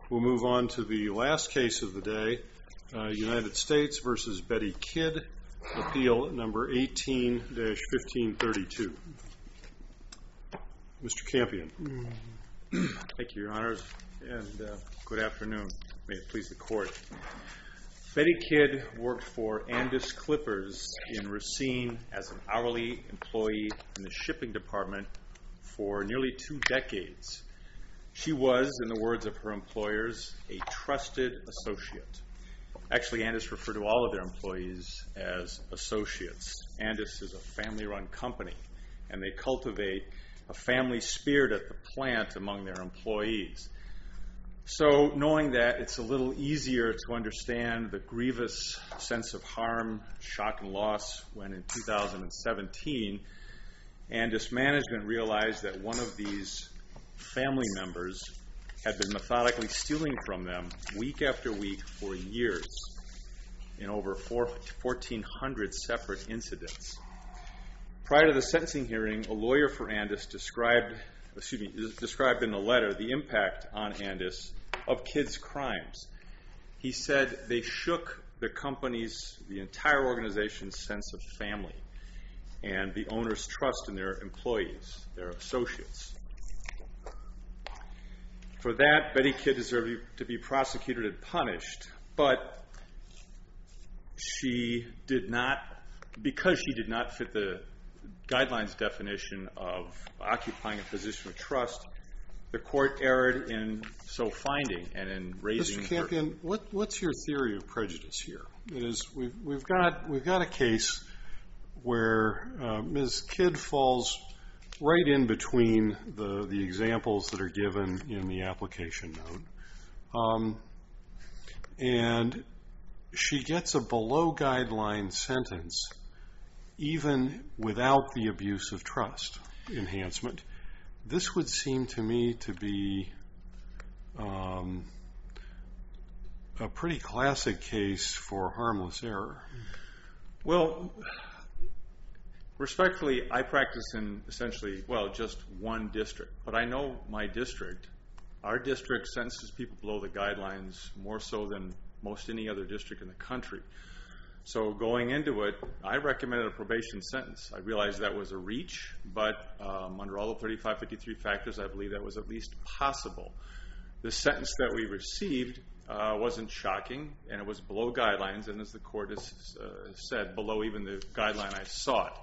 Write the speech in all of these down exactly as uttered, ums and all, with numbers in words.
We'll move on to the last case of the day, uh, United States versus Betty Kidd, appeal number eighteen dash fifteen thirty-two. Mister Campion. Thank you, Your Honors, and uh, good afternoon. May it please the Court. Betty Kidd worked for Andis Clippers in Racine as an hourly employee in the shipping department for nearly two decades. She was, in the words of her employers, a trusted associate. Actually, Andis referred to all of their employees as associates. Andis is a family-run company, and they cultivate a family spirit at the plant among their employees. So, knowing that, it's a little easier to understand the grievous sense of harm, shock, and loss when in two thousand seventeen, Andis management realized that one of these family members had been methodically stealing from them week after week for years in over fourteen hundred separate incidents. Prior to the sentencing hearing, a lawyer for Andis described, excuse me, described in a letter the impact on Andis of Kidd's crimes. He said they shook the company's, the entire organization's sense of family and the owner's trust in their employees, their associates. For that, Betty Kidd deserved to be prosecuted and punished, but she did not, because she did not fit the guidelines definition of occupying a position of trust, the court erred in so finding and in raising. Mister Campion, her... what, what's your theory of prejudice here? It is we've we've got we've got a case where uh, Miz Kidd falls right in between the, the examples that are given in the application note. Um, and she gets a below-guideline sentence even without the abuse of trust enhancement. This would seem to me to be um, a pretty classic case for harmless error. Well, respectfully, I practice in essentially, well, just one district. But I know my district, our district sentences people below the guidelines more so than most any other district in the country. So going into it, I recommended a probation sentence. I realized that was a reach, but um, under all the thirty-five fifty-three factors, I believe that was at least possible. The sentence that we received uh, wasn't shocking, and it was below guidelines, and as the court has uh, said, below even the guideline I sought.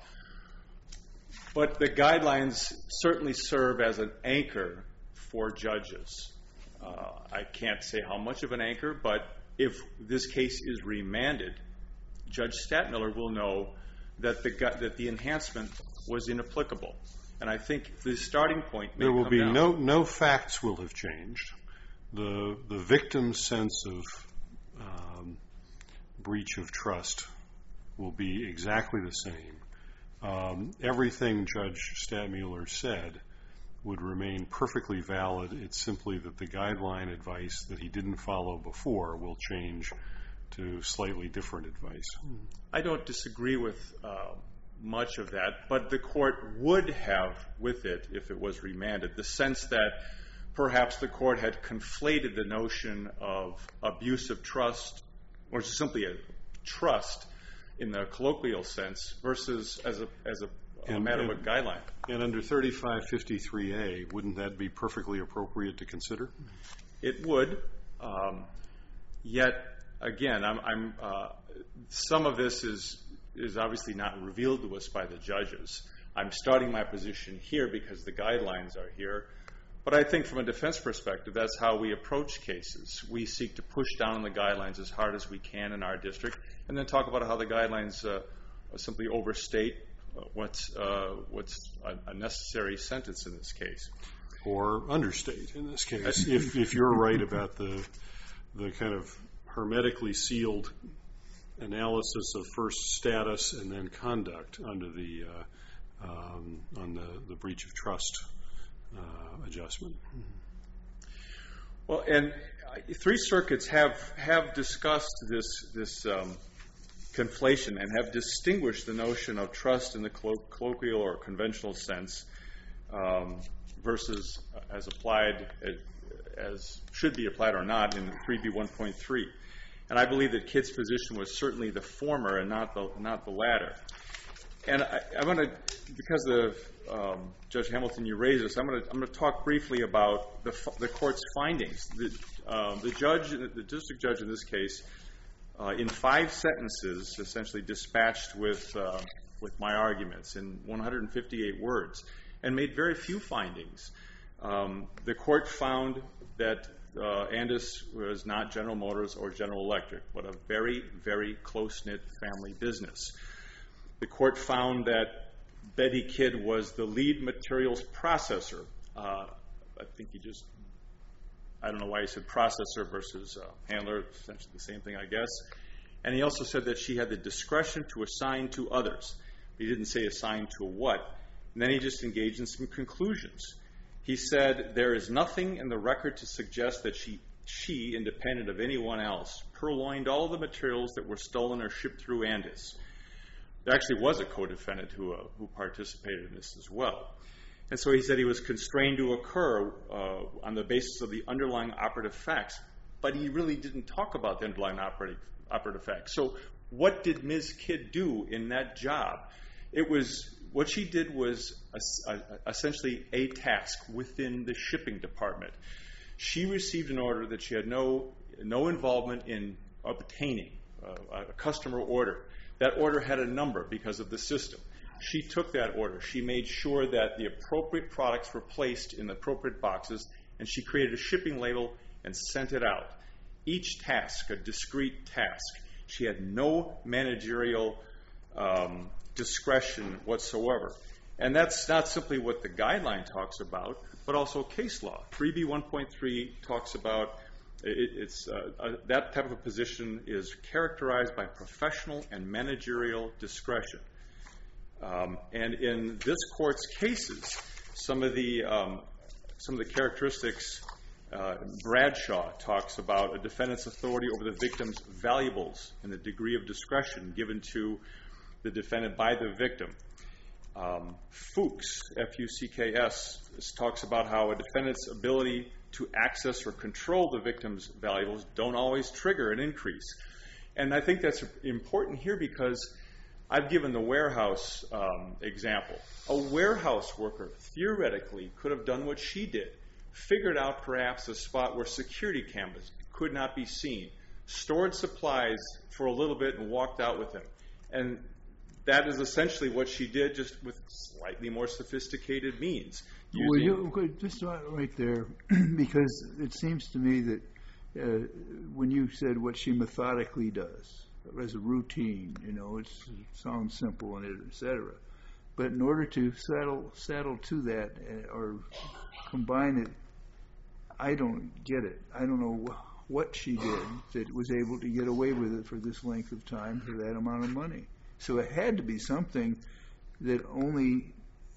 But the guidelines certainly serve as an anchor for judges. Uh, I can't say how much of an anchor, but if this case is remanded, Judge Stadtmiller will know that the that the enhancement was inapplicable. And I think the starting point may There will come be down. no no facts will have changed. The the victim's sense of um, breach of trust will be exactly the same. Um, everything Judge Stadtmiller said would remain perfectly valid. It's simply that the guideline advice that he didn't follow before will change to slightly different advice. I don't disagree with uh, much of that, but the court would have with it if it was remanded, the sense that perhaps the court had conflated the notion of abuse of trust, or simply a trust in the colloquial sense, versus as a as a, a and, matter and, of a guideline. And under thirty-five fifty-three A, wouldn't that be perfectly appropriate to consider? It would, um, yet again, I'm, I'm uh, some of this is is obviously not revealed to us by the judges. I'm starting my position here because the guidelines are here. But I think from a defense perspective, that's how we approach cases. We seek to push down on the guidelines as hard as we can in our district, and then talk about how the guidelines uh, simply overstate what's, uh, what's a, a necessary sentence in this case. Or understate in this case, if, if you're right about the the kind of hermetically sealed analysis of first status and then conduct under the uh, um, on the, the breach of trust uh, adjustment. Well, and three circuits have have discussed this this um, conflation and have distinguished the notion of trust in the colloquial or conventional sense um, versus as applied as should be applied or not in three B one point three. And I believe that Kidd's position was certainly the former and not the not the latter. And I, I'm going to, because of um, Judge Hamilton, you raised this, I'm going to I'm going to talk briefly about the the court's findings. The, uh, the judge, the district judge in this case, uh, in five sentences, essentially dispatched with uh, with my arguments in one hundred fifty-eight words, and made very few findings. Um, the court found that uh, Andis was not General Motors or General Electric, but a very, very close-knit family business. The court found that Betty Kidd was the lead materials processor. Uh, I think he just, I don't know why he said processor versus uh, handler, essentially the same thing, I guess. And he also said that she had the discretion to assign to others. He didn't say assign to what. And then he just engaged in some conclusions. He said, there is nothing in the record to suggest that she, she, independent of anyone else, purloined all the materials that were stolen or shipped through Andis. There actually was a co-defendant who, uh, who participated in this as well. And so he said he was constrained to occur uh, on the basis of the underlying operative facts, but he really didn't talk about the underlying operative, operative facts. So what did Miz Kidd do in that job? It was, what she did was a, a, essentially a task within the shipping department. She received an order that she had no, no involvement in obtaining, uh, a customer order. That order had a number because of the system. She took that order. She made sure that the appropriate products were placed in the appropriate boxes, and she created a shipping label and sent it out. Each task, a discrete task. She had no managerial um, discretion whatsoever. And that's not simply what the guideline talks about, but also case law. three B one point three talks about It, it's uh, uh, that type of a position is characterized by professional and managerial discretion. Um, and in this court's cases, some of the um, some of the characteristics, uh, Bradshaw talks about a defendant's authority over the victim's valuables and the degree of discretion given to the defendant by the victim. Um, Fuchs, F U C K S, talks about how a defendant's ability to access or control the victim's valuables don't always trigger an increase. And I think that's important here because I've given the warehouse um, example. A warehouse worker theoretically could have done what she did, figured out perhaps a spot where security cameras could not be seen, stored supplies for a little bit and walked out with them. And that is essentially what she did, just with slightly more sophisticated means. Well, you, just right there, because it seems to me that uh, when you said what she methodically does as a routine, you know, it's, it sounds simple and et cetera. But in order to settle settle to that uh, or combine it, I don't get it. I don't know wh- what she did that was able to get away with it for this length of time for that amount of money. So it had to be something that only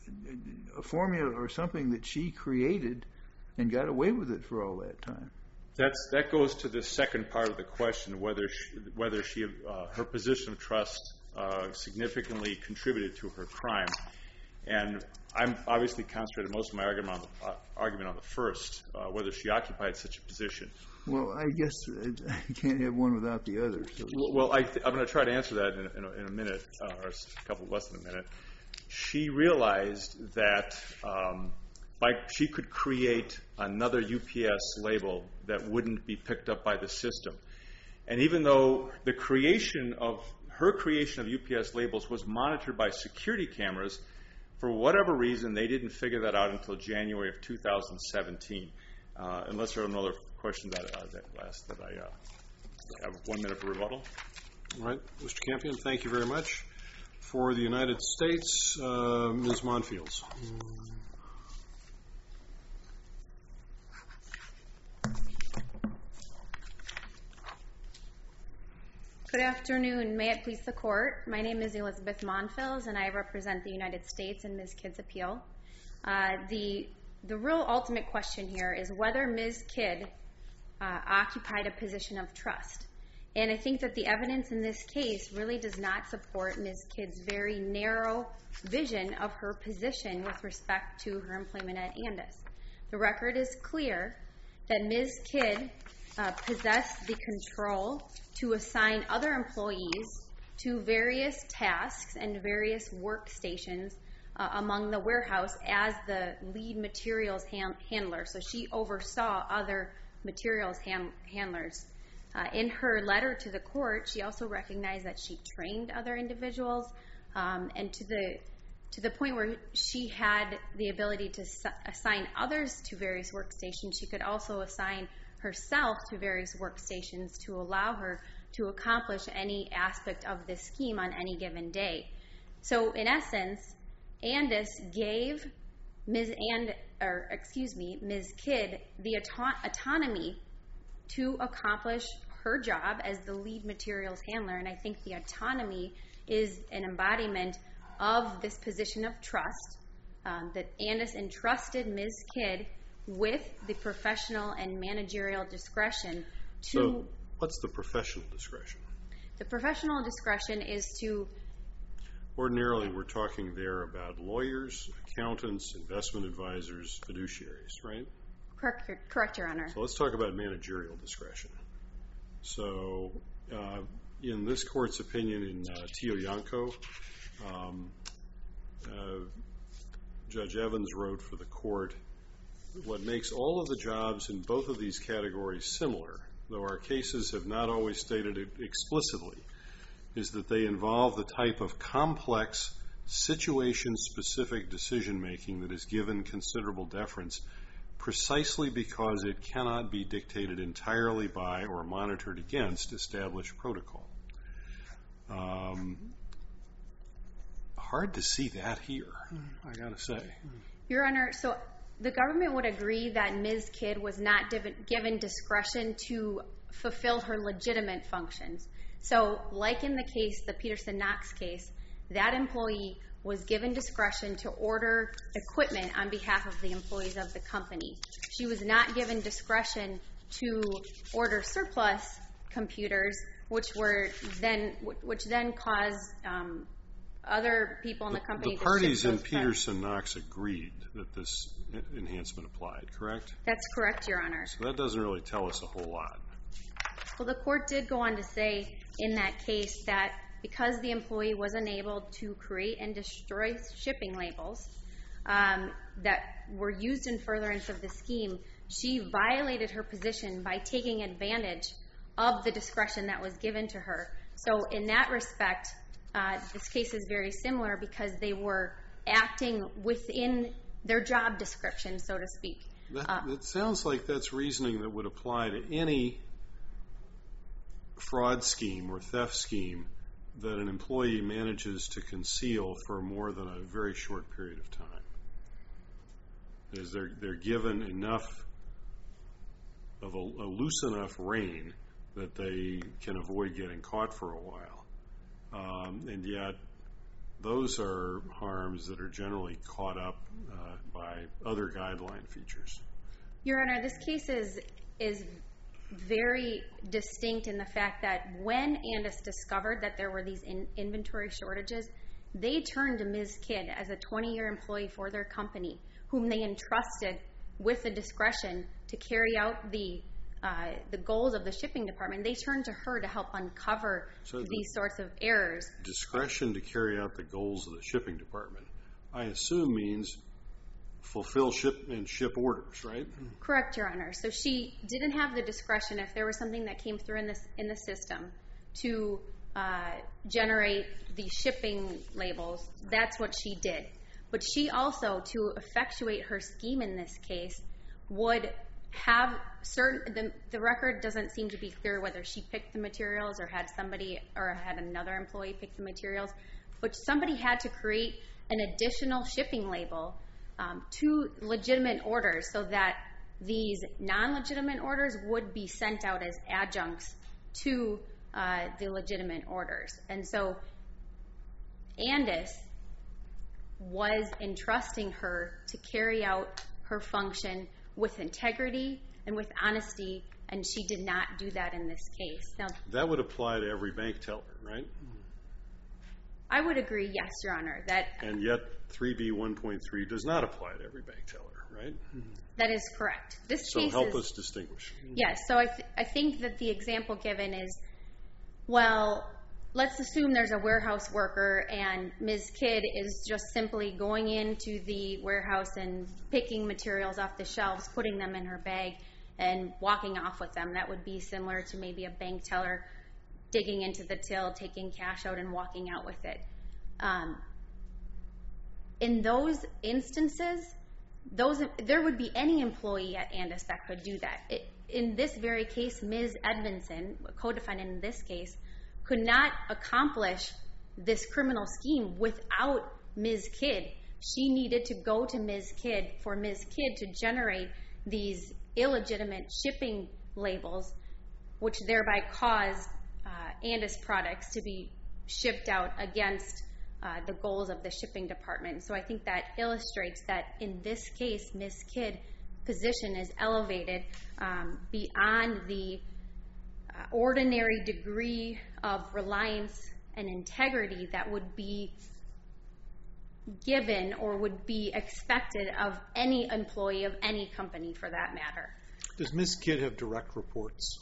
a formula or something that she created and got away with it for all that time. That's that goes to the second part of the question, whether she, whether she uh, her position of trust uh, significantly contributed to her crime. And I'm obviously concentrated most of my argument on the, uh, argument on the first, uh, whether she occupied such a position. Well, I guess I can't have one without the other. So. Well, I th- I'm going to try to answer that in a, in a, in a minute, uh, or a couple less than a minute. She realized that um, by, she could create another U P S label that wouldn't be picked up by the system. And even though the creation of her creation of U P S labels was monitored by security cameras, for whatever reason, they didn't figure that out until January of two thousand seventeen. Uh, unless there are another question that, uh, that last that I uh, have one minute for rebuttal. All right, Mister Campion, thank you very much. For the United States, uh, Miz Monfields. Good afternoon. May it please the court. My name is Elizabeth Monfields, and I represent the United States in Miz Kidd's appeal. Uh, the the real ultimate question here is whether Miz Kidd uh, occupied a position of trust. And I think that the evidence in this case really does not support Miz Kidd's very narrow vision of her position with respect to her employment at Andis. The record is clear that Miz Kidd uh, possessed the control to assign other employees to various tasks and various workstations uh, among the warehouse as the lead materials ham- handler. So she oversaw other materials ham- handlers. Uh, in her letter to the court, she also recognized that she trained other individuals, um, and to the to the point where she had the ability to s- assign others to various workstations. She could also assign herself to various workstations to allow her to accomplish any aspect of this scheme on any given day. So in essence, Andis gave Miz And, or excuse me, Miz Kidd the auto- autonomy to accomplish her job as the lead materials handler, and I think the autonomy is an embodiment of this position of trust, um, that Andis entrusted Miz Kidd with the professional and managerial discretion to... So what's the professional discretion? The professional discretion is to... Ordinarily, we're talking there about lawyers, accountants, investment advisors, fiduciaries, right? Correct, correct, Your Honor. So let's talk about managerial discretion. So uh, in this court's opinion in uh, Tioyanco, um, uh, Judge Evans wrote for the court, what makes all of the jobs in both of these categories similar, though our cases have not always stated it explicitly, is that they involve the type of complex, situation-specific decision-making that is given considerable deference precisely because it cannot be dictated entirely by or monitored against established protocol. Um, hard to see that here, I gotta say. Your Honor, so the government would agree that Miz Kidd was not div- given discretion to fulfill her legitimate functions. So, like in the case, the Peterson-Knox case, that employee was given discretion to order equipment on behalf of the employees of the company. She was not given discretion to order surplus computers, which were then, which then caused um, other people in the company the to parties ship in those Peterson-Knox agreed that this enhancement applied, correct? That's correct, Your Honor. So that doesn't really tell us a whole lot. Well, the court did go on to say in that case that because the employee was unable to create and destroy shipping labels um, that were used in furtherance of the scheme, she violated her position by taking advantage of the discretion that was given to her. So in that respect, uh, this case is very similar because they were acting within their job description, so to speak. That, Uh, it sounds like that's reasoning that would apply to any fraud scheme or theft scheme that an employee manages to conceal for more than a very short period of time. Is they're, they're given enough of a, a loose enough rein that they can avoid getting caught for a while. Um, and yet those are harms that are generally caught up uh, by other guideline features. Your Honor, this case is is very distinct in the fact that when Andis discovered that there were these in inventory shortages, they turned to Miz Kidd as a twenty-year employee for their company, whom they entrusted with the discretion to carry out the uh, the goals of the shipping department. They turned to her to help uncover So the these sorts of errors. discretion to carry out the goals of the shipping department, I assume means fulfill ship and ship orders, right? Correct, Your Honor. So she didn't have the discretion if there was something that came through in this in the system to uh, generate the shipping labels. That's what she did. But she also, to effectuate her scheme in this case, would have certain. The, the record doesn't seem to be clear whether she picked the materials or had somebody or had another employee pick the materials. But somebody had to create an additional shipping label Um, to legitimate orders so that these non-legitimate orders would be sent out as adjuncts to uh, the legitimate orders. And so Andis was entrusting her to carry out her function with integrity and with honesty, and she did not do that in this case. Now, That would apply to every bank teller, right? I would agree, yes, Your Honor, that And yet three B one point three does not apply to every bank teller, right? that is correct. This So case help is, us distinguish. yes, so I, th- I think that the example given is, well, let's assume there's a warehouse worker and Miz Kidd is just simply going into the warehouse and picking materials off the shelves, putting them in her bag, and walking off with them. That would be similar to maybe a bank teller digging into the till, taking cash out, and walking out with it. Um, in those instances, those there would be any employee at Andis that could do that. It, in this very case, Miz Edmondson, co-defendant in this case, could not accomplish this criminal scheme without Miz Kidd. She needed to go to Miz Kidd for Miz Kidd to generate these illegitimate shipping labels, which thereby caused uh, Andis products to be shipped out against uh, the goals of the shipping department. So I think that illustrates that in this case, Miz Kidd's position is elevated um, beyond the uh, ordinary degree of reliance and integrity that would be given or would be expected of any employee of any company for that matter. Does Miz Kidd have direct reports?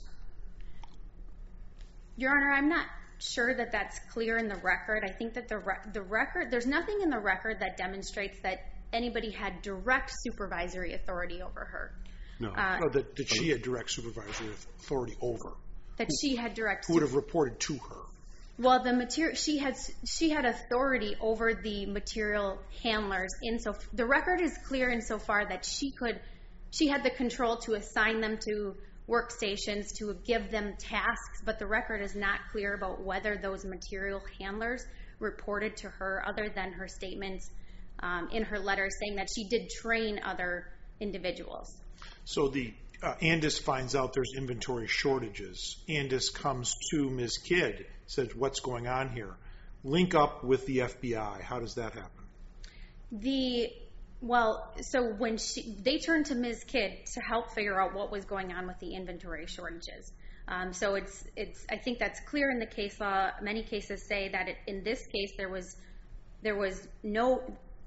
Your Honor, I'm not sure that that's clear in the record. I think that the re- the record, there's nothing in the record that demonstrates that anybody had direct supervisory authority over her. No. Uh, Or that, that she had direct supervisory authority over? that she had direct Who would have reported to her? Well, the material she had she had authority over the material handlers. In so the record is clear insofar that she could she had the control to assign them to workstations, to give them tasks, but the record is not clear about whether those material handlers reported to her, other than her statements um, in her letter saying that she did train other individuals. So the uh, Andis finds out there's inventory shortages. Andis comes to Miz Kidd, says, what's going on here? Link up with the F B I. How does that happen? The well, so when she they turned to Miz Kidd to help figure out what was going on with the inventory shortages. Um, so it's it's I think that's clear in the case law. Many cases say that it, in this case there was there was no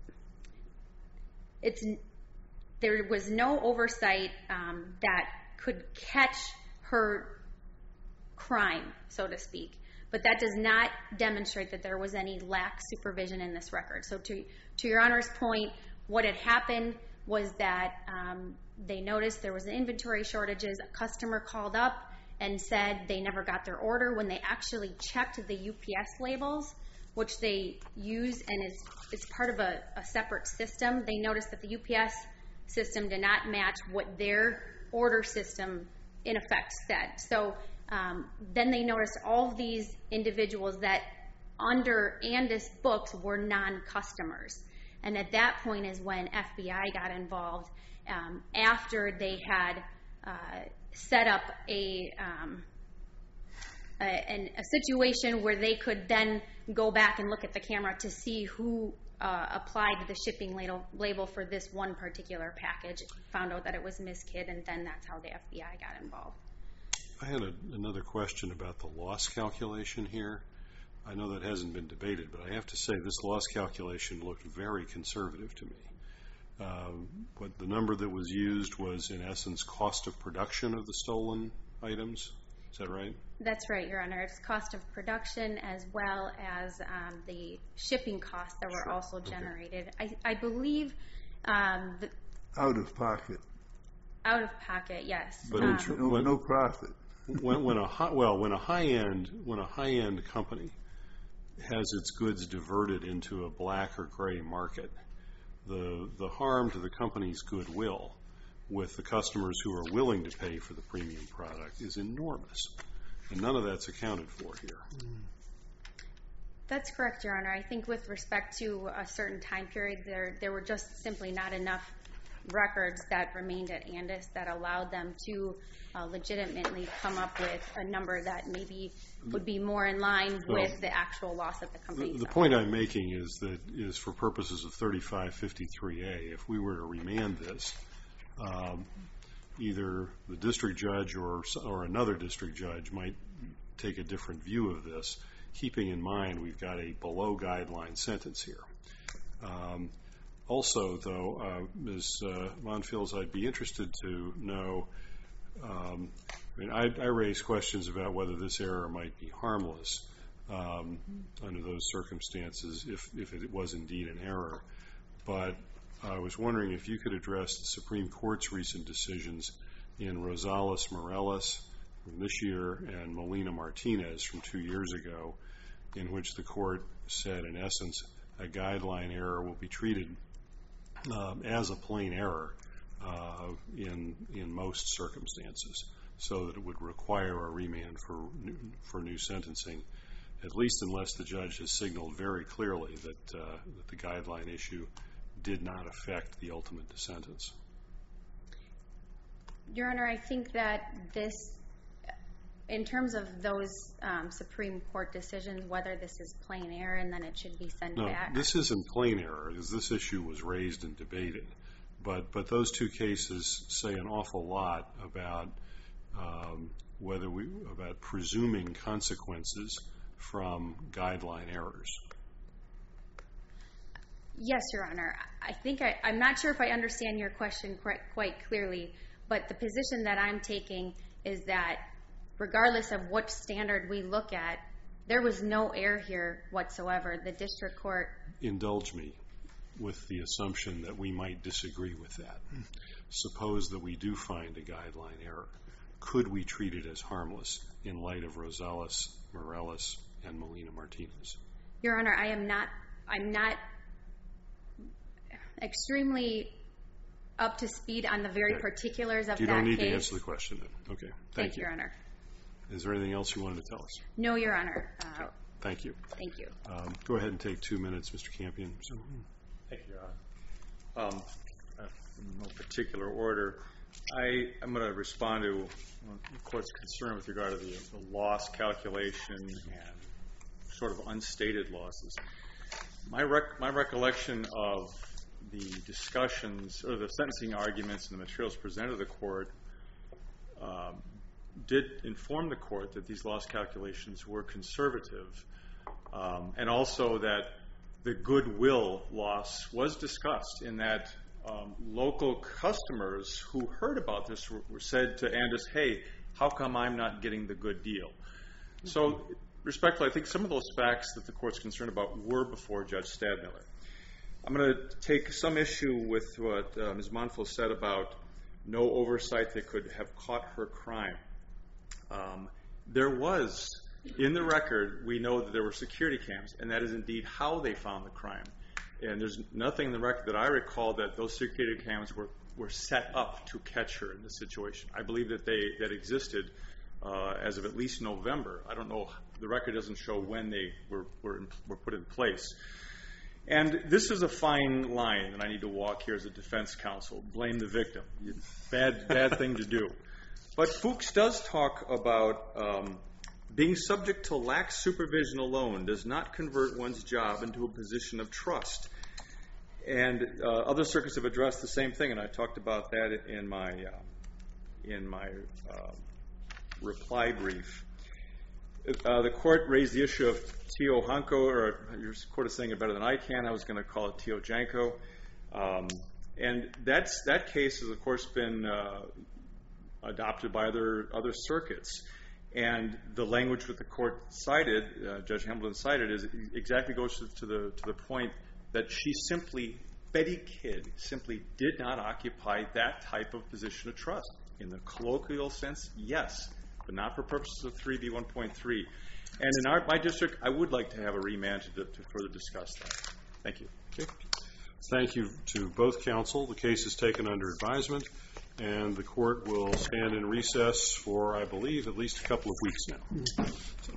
it's there was no oversight um, that could catch her crime, so to speak. But that does not demonstrate that there was any lack supervision in this record. So to to Your Honor's point, what had happened was that um, they noticed there was an inventory shortages. A customer called up and said they never got their order. When they actually checked the U P S labels, which they use and is it's part of a, a separate system, they noticed that the U P S system did not match what their order system in effect said. So um, then they noticed all of these individuals that under Andis books were non-customers. And at that point is when F B I got involved um, after they had uh, set up a, um, a, an, a situation where they could then go back and look at the camera to see who uh, applied the shipping label, label for this one particular package, found out that it was Miz Kidd, and then that's how the F B I got involved. I had a, another question about the loss calculation here. I know that hasn't been debated, but I have to say this loss calculation looked very conservative to me. Um, but the number that was used was, in essence, cost of production of the stolen items. Is that right? That's right, Your Honor. It's cost of production as well as um, the shipping costs that were Sure. also Okay. generated. I, I believe um, the, Out of pocket. out of pocket, yes. But Um, in tr- No, When- no profit. when, when a high, well, when a high end when a high end company has its goods diverted into a black or gray market, the the harm to the company's goodwill with the customers who are willing to pay for the premium product is enormous, and none of that's accounted for here. That's correct, Your Honor. I think with respect to a certain time period, there there were just simply not enough records that remained at Andis that allowed them to uh, legitimately come up with a number that maybe would be more in line Well, with the actual loss that the company The, the saw. point I'm making is that is for purposes of thirty-five fifty-three A, if we were to remand this, um, either the district judge or or another district judge might take a different view of this. keeping in mind we've got a below-guideline sentence here. Um, also, though, uh, Miz Uh, Monfils, I'd be interested to know, um, I mean, I, I raise questions about whether this error might be harmless um, under those circumstances if, if it was indeed an error. But I was wondering if you could address the Supreme Court's recent decisions in Rosales-Morales from this year and Molina-Martinez from two years ago, in which the court said, in essence, a guideline error will be treated um, as a plain error uh, in in most circumstances, so that it would require a remand for new, for new sentencing, at least unless the judge has signaled very clearly that, uh, that the guideline issue did not affect the ultimate sentence. Your Honor, I think that this, in terms of those um, Supreme Court decisions, whether this is plain error and then it should be sent no, back. This isn't plain error, because this issue was raised and debated. But but those two cases say an awful lot about um, whether we about presuming consequences from guideline errors. Yes, Your Honor. I think I, I'm not sure if I understand your question quite, quite clearly, but the position that I'm taking is that regardless of what standard we look at, there was no error here whatsoever. The district court... Indulge me with the assumption that we might disagree with that. Suppose that we do find a guideline error. Could we treat it as harmless in light of Rosales, Morales, and Molina-Martinez? Your Honor, I am not... I'm not extremely up to speed on the very okay. particulars of that case. You don't need to answer the question then. Okay. Thank, Thank you. you, Your Honor. Is there anything else you wanted to tell us? No, Your Honor. Uh, okay. Thank you. Thank you. Um, go ahead and take two minutes, Mister Campion. So, Thank you, Your Honor. Um, uh, in no particular order, I, I'm going to respond to the Court's concern with regard to the, the loss calculation and sort of unstated losses. My, rec- my recollection of the discussions or the sentencing arguments and the materials presented to the Court um, did inform the Court that these loss calculations were conservative, um, and also that the goodwill loss was discussed in that um, local customers who heard about this were, were said to Andis, hey, how come I'm not getting the good deal? Mm-hmm. So respectfully, I think some of those facts that the Court's concerned about were before Judge Stadmiller. I'm going to take some issue with what uh, Miz Monfils said about no oversight that could have caught her crime. Um, there was, in the record, we know that there were security cams, and that is indeed how they found the crime. And there's nothing in the record that I recall that those security cams were, were set up to catch her in this situation. I believe that they that existed uh, as of at least November. I don't know. The record doesn't show when they were, were, in, were put in place. And this is a fine line that I need to walk here as a defense counsel. Blame the victim. Bad, bad thing to do. But Fuchs does talk about um, being subject to lax supervision alone does not convert one's job into a position of trust. And uh, other circuits have addressed the same thing, and I talked about that in my uh, in my uh, reply brief. Uh, the Court raised the issue of Tio Hanko, or your Court is saying it better than I can. I was going to call it Tio Janko. Um, and that's, that case has, of course, been uh, adopted by other other circuits. And the language that the Court cited, uh, Judge Hamilton cited, is exactly goes to, to the to the point that she simply, Betty Kidd, simply did not occupy that type of position of trust. In the colloquial sense, yes, but not for purposes of three B one point three. And in our, my district, I would like to have a remand to, to further discuss that. Thank you. Okay. Thank you to both counsel. The case is taken under advisement, and the Court will stand in recess for, I believe, at least a couple of weeks now. So.